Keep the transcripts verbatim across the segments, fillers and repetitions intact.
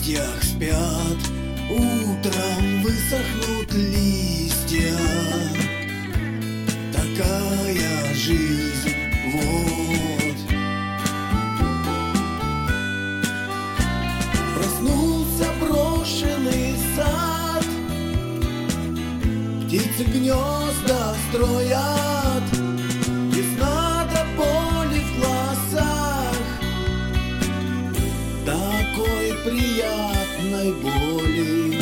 листьях спят, утром высохнут листья. Такая жизнь, вот. Проснулся брошенный сад, птицы гнезда строят, весна до боли в глазах, такой приятной боли.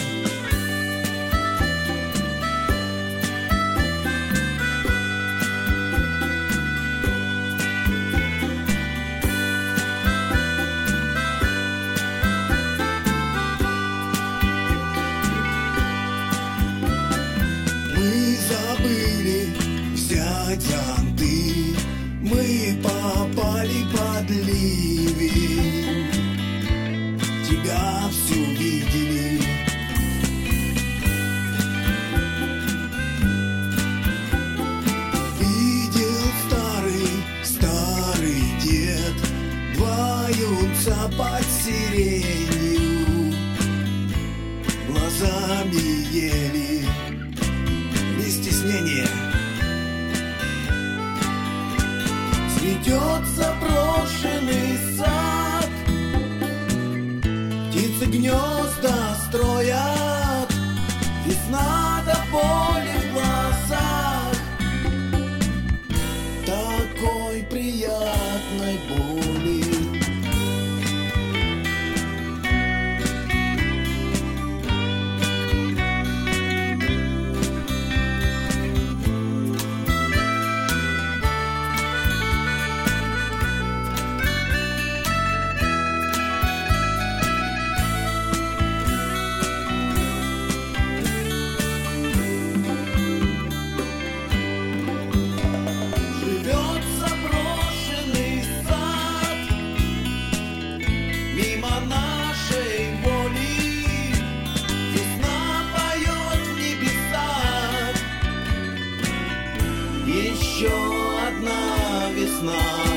Мы забыли взять зонты, мы попали под ливень. Тебя всю видели. Видел старый, старый дед, два юнца под сиренью, глазами ели. Не стеснение. Цветет заброшенный сад, птицы гнезда строят, весна до боли в глазах, такой приятной боли. Мимо нашей воли весна поет в небесах. Еще одна весна.